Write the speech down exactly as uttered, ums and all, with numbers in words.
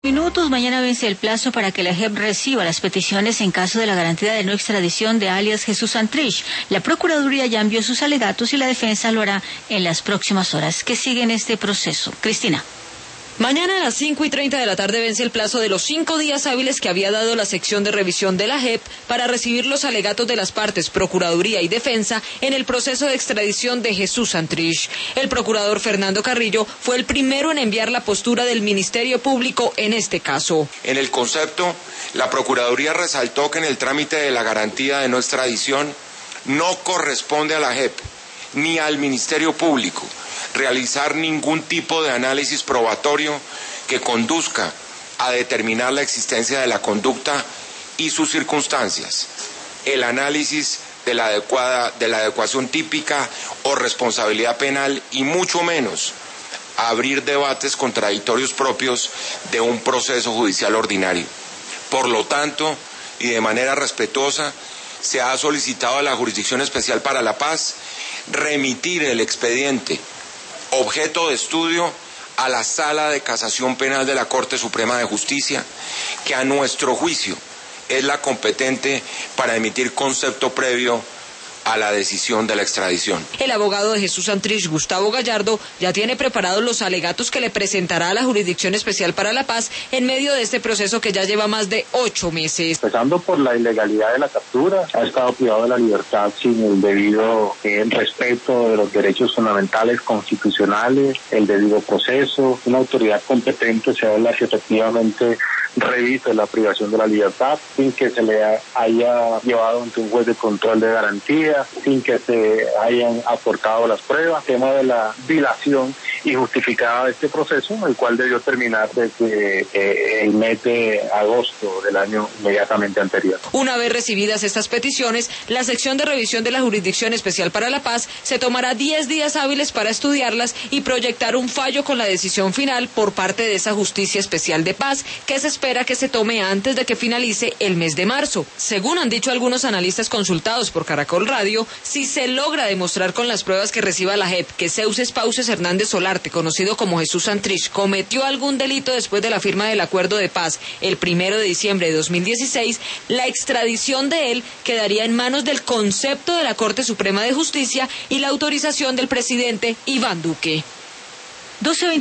Minutos, mañana vence el plazo para que la J E P reciba las peticiones en caso de la garantía de no extradición de alias Jesús Santrich. La Procuraduría ya envió sus alegatos y la defensa lo hará en las próximas horas. ¿Qué sigue en este proceso? Cristina. Mañana a las cinco y treinta de la tarde vence el plazo de los cinco días hábiles que había dado la sección de revisión de la J E P para recibir los alegatos de las partes, Procuraduría y Defensa, en el proceso de extradición de Jesús Santrich. El procurador Fernando Carrillo fue el primero en enviar la postura del Ministerio Público en este caso. En el concepto, la Procuraduría resaltó que en el trámite de la garantía de no extradición no corresponde a la J E P ni al Ministerio Público realizar ningún tipo de análisis probatorio que conduzca a determinar la existencia de la conducta y sus circunstancias, el análisis de la adecuada, de la adecuación típica o responsabilidad penal y mucho menos abrir debates contradictorios propios de un proceso judicial ordinario. Por lo tanto, y de manera respetuosa, se ha solicitado a la Jurisdicción Especial para la Paz remitir el expediente objeto de estudio a la Sala de Casación Penal de la Corte Suprema de Justicia, que a nuestro juicio es la competente para emitir concepto previo a la decisión de la extradición. El abogado de Jesús Santrich, Gustavo Gallardo, ya tiene preparados los alegatos que le presentará a la Jurisdicción Especial para la Paz en medio de este proceso que ya lleva más de ocho meses. Empezando por la ilegalidad de la captura, ha estado privado de la libertad sin el debido eh, respeto de los derechos fundamentales constitucionales, el debido proceso, una autoridad competente sea la que efectivamente revise la privación de la libertad sin que se le haya llevado ante un juez de control de garantía, sin que se hayan aportado las pruebas, tema de la dilación injustificada de este proceso, el cual debió terminar desde eh, el mes de agosto del año inmediatamente anterior. Una vez recibidas estas peticiones, la sección de revisión de la Jurisdicción Especial para la Paz se tomará diez días hábiles para estudiarlas y proyectar un fallo con la decisión final por parte de esa Justicia Especial de Paz, que se espera que se tome antes de que finalice el mes de marzo. Según han dicho algunos analistas consultados por Caracol Radio, si se logra demostrar con las pruebas que reciba la J E P que Seuses Pauces Hernández Solarte, conocido como Jesús Santrich, cometió algún delito después de la firma del acuerdo de paz el primero de diciembre de dos mil dieciséis, la extradición de él quedaría en manos del concepto de la Corte Suprema de Justicia y la autorización del presidente Iván Duque. doce